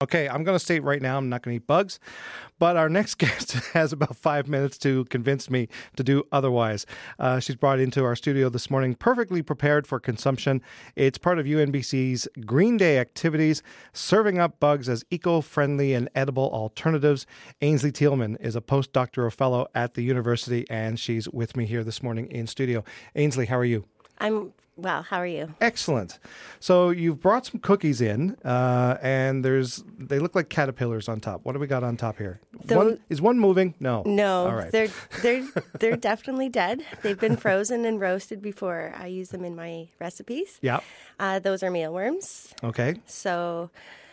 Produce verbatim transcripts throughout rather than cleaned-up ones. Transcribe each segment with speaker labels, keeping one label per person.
Speaker 1: Okay, I'm going to state right now I'm not going to eat bugs, but our next guest has about five minutes to convince me to do otherwise. Uh, she's brought into our studio this morning perfectly prepared for consumption. It's part of U N B C's Green Day activities, serving up bugs as eco-friendly and edible alternatives. Ainsley Thielman is a postdoctoral fellow at the university, and she's with me here this morning in studio. Ainsley, how are you?
Speaker 2: I'm well. How are you?
Speaker 1: Excellent. So you've brought some cookies in, uh, and there's they look like caterpillars on top. What do we got on top here?
Speaker 2: The,
Speaker 1: one, is one moving? No.
Speaker 2: No.
Speaker 1: All right.
Speaker 2: They're they're they're definitely dead. They've been frozen and roasted before I use them in my recipes.
Speaker 1: Yeah.
Speaker 2: Uh, those are mealworms.
Speaker 1: Okay.
Speaker 2: So,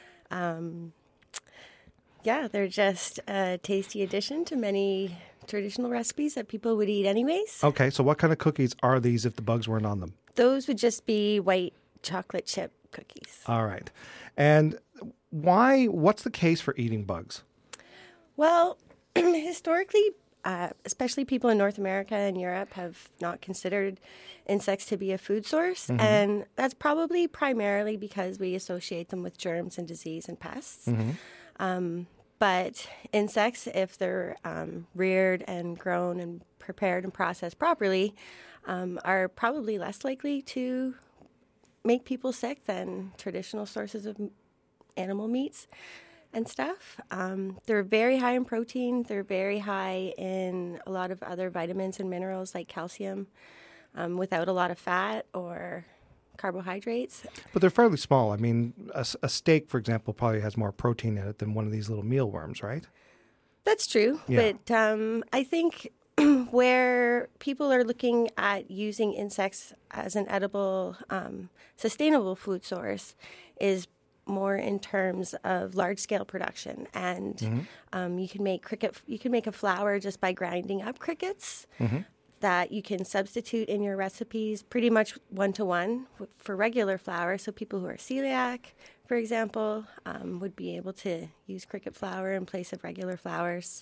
Speaker 2: um, yeah, they're just a tasty addition to many traditional recipes that people would eat anyways.
Speaker 1: Okay. So what kind of cookies are these if the bugs weren't on them?
Speaker 2: Those would just be white chocolate chip cookies.
Speaker 1: All right. And why, what's the case for eating bugs?
Speaker 2: Well, historically, uh, especially people in North America and Europe have not considered insects to be a food source. Mm-hmm. And that's probably primarily because we associate them with germs and disease and pests. Mm-hmm. Um, but insects, if they're um, reared and grown and prepared and processed properly, um, are probably less likely to make people sick than traditional sources of animal meats and stuff. Um, they're very high in protein. They're very high in a lot of other vitamins and minerals like calcium, um, without a lot of fat or carbohydrates.
Speaker 1: But they're fairly small. I mean, a, a steak, for example, probably has more protein in it than one of these little mealworms, right?
Speaker 2: That's true.
Speaker 1: Yeah.
Speaker 2: But um, I think where people are looking at using insects as an edible, um, sustainable food source is more in terms of large-scale production. And mm-hmm. um, you can make cricket. You can make a flour just by grinding up crickets mm-hmm. that you can substitute in your recipes pretty much one-to-one for regular flour. So people who are celiac, for example, um, would be able to use cricket flour in place of regular flours.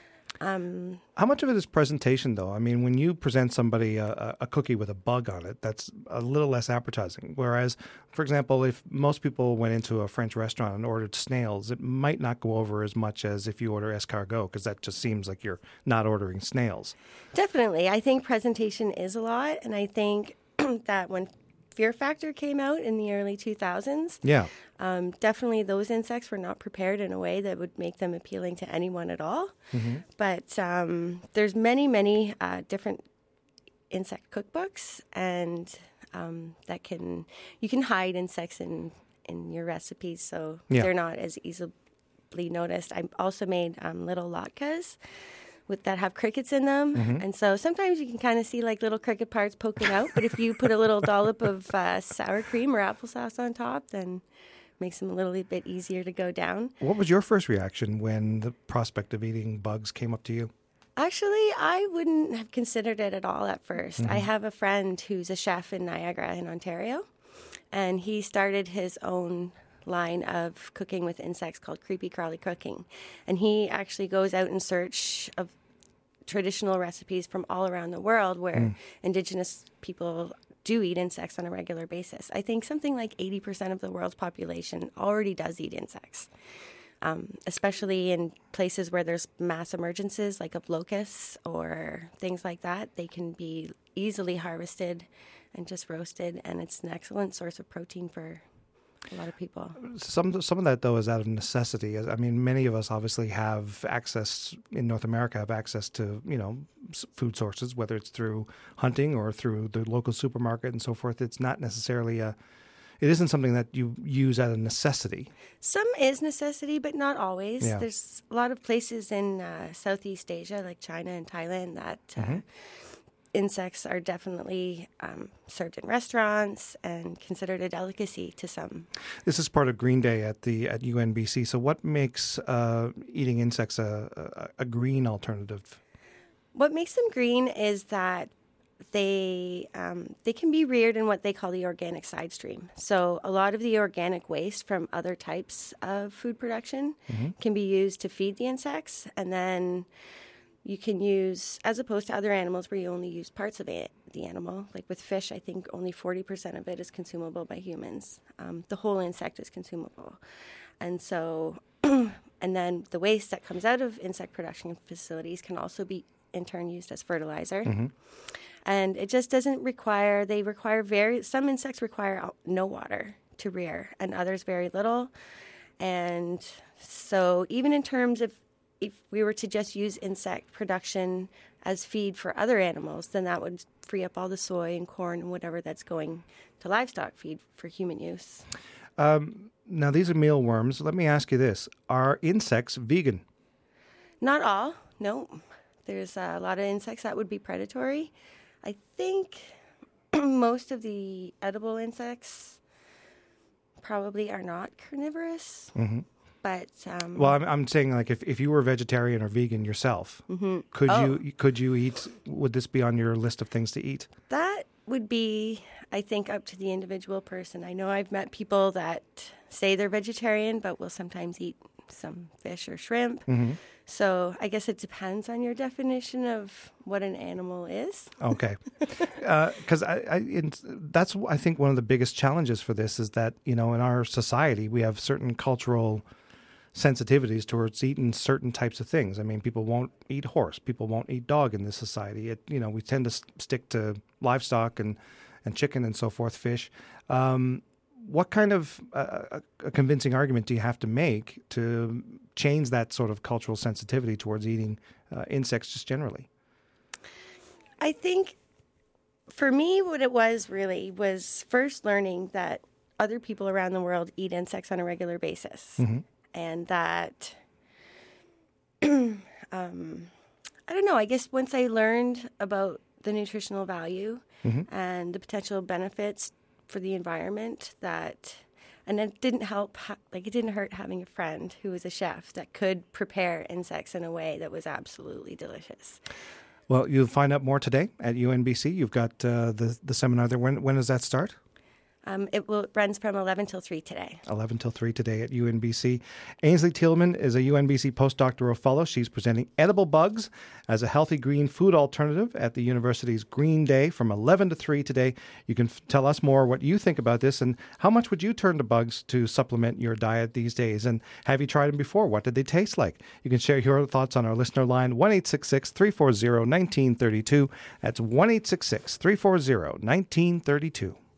Speaker 2: Um,
Speaker 1: How much of it is presentation, though? I mean, when you present somebody a, a cookie with a bug on it, that's a little less appetizing. Whereas, for example, if most people went into a French restaurant and ordered snails, it might not go over as much as if you order escargot, because that just seems like you're not ordering snails.
Speaker 2: Definitely. I think presentation is a lot, and I think that when Fear Factor came out in the early two thousands,
Speaker 1: yeah,
Speaker 2: um, definitely those insects were not prepared in a way that would make them appealing to anyone at all. Mm-hmm. But um, there's many, many uh, different insect cookbooks, and um, that can you can hide insects in in your recipes, so yeah. they're not as easily noticed. I also made um, little latkes with that have crickets in them. Mm-hmm. And so sometimes you can kind of see like little cricket parts poking out. But if you put a little dollop of uh, sour cream or applesauce on top, then it makes them a little bit easier to go down.
Speaker 1: What was your first reaction when the prospect of eating bugs came up to you?
Speaker 2: Actually, I wouldn't have considered it at all at first. Mm-hmm. I have a friend who's a chef in Niagara in Ontario, and he started his own line of cooking with insects called Creepy Crawly Cooking. And he actually goes out in search of traditional recipes from all around the world where mm. Indigenous people do eat insects on a regular basis. I think something like eighty percent of the world's population already does eat insects, um, especially in places where there's mass emergences like of locusts or things like that. They can be easily harvested and just roasted, and it's an excellent source of protein for a lot of people.
Speaker 1: Some some of that, though, is out of necessity. I mean, many of us obviously have access, in North America, have access to, you know, food sources, whether it's through hunting or through the local supermarket and so forth. It's not necessarily a, it isn't something that you use out of necessity.
Speaker 2: Some is necessity, but not always.
Speaker 1: Yeah.
Speaker 2: There's a lot of places in uh, Southeast Asia, like China and Thailand, that uh, mm-hmm. insects are definitely um, served in restaurants and considered a delicacy to some.
Speaker 1: This is part of Green Day at the at U N B C. So what makes uh, eating insects a, a, a green alternative?
Speaker 2: What makes them green is that they um, they can be reared in what they call the organic side stream. So a lot of the organic waste from other types of food production mm-hmm. can be used to feed the insects, and then you can use, as opposed to other animals where you only use parts of it, the animal. Like with fish, I think only forty percent of it is consumable by humans. Um, the whole insect is consumable. And so, and then the waste that comes out of insect production facilities can also be in turn used as fertilizer.
Speaker 1: Mm-hmm.
Speaker 2: And it just doesn't require, they require very, some insects require no water to rear and others very little. And so even in terms of if we were to just use insect production as feed for other animals, then that would free up all the soy and corn and whatever that's going to livestock feed for human use.
Speaker 1: Um, now, these are mealworms. Let me ask you this. Are insects vegan?
Speaker 2: Not all, no. There's a lot of insects that would be predatory. I think most of the edible insects probably are not carnivorous.
Speaker 1: Mm-hmm.
Speaker 2: But um,
Speaker 1: well, I'm, I'm saying like if, if you were vegetarian or vegan yourself,
Speaker 2: mm-hmm.
Speaker 1: could
Speaker 2: oh.
Speaker 1: you could you eat? Would this be on your list of things to eat?
Speaker 2: That would be, I think, up to the individual person. I know I've met people that say they're vegetarian, but will sometimes eat some fish or shrimp.
Speaker 1: Mm-hmm.
Speaker 2: So I guess it depends on your definition of what an animal is.
Speaker 1: Okay, because uh, I, I in, that's I think one of the biggest challenges for this is that, you know, in our society we have certain cultural sensitivities towards eating certain types of things. I mean, people won't eat horse, people won't eat dog in this society. It, you know, we tend to s- stick to livestock and, and chicken and so forth, fish. Um, what kind of uh, a convincing argument do you have to make to change that sort of cultural sensitivity towards eating uh, insects just generally?
Speaker 2: I think for me, what it was really was first learning that other people around the world eat insects on a regular basis.
Speaker 1: Mm-hmm.
Speaker 2: And that, um, I don't know, I guess once I learned about the nutritional value mm-hmm. and the potential benefits for the environment, that, and it didn't help, like it didn't hurt having a friend who was a chef that could prepare insects in a way that was absolutely delicious.
Speaker 1: Well, you'll find out more today at U N B C. You've got uh, the, the seminar there. When, when does that start?
Speaker 2: Um, it will, runs from eleven till three today.
Speaker 1: eleven till three today at U N B C. Ainsley Thielman is a U N B C postdoctoral fellow. She's presenting edible bugs as a healthy green food alternative at the university's Green Day from eleven to three today. You can f- tell us more what you think about this and how much would you turn to bugs to supplement your diet these days? And have you tried them before? What did they taste like? You can share your thoughts on our listener line, one eight six six, three four zero, one nine three two. That's one eight six six, three four zero, one nine three two.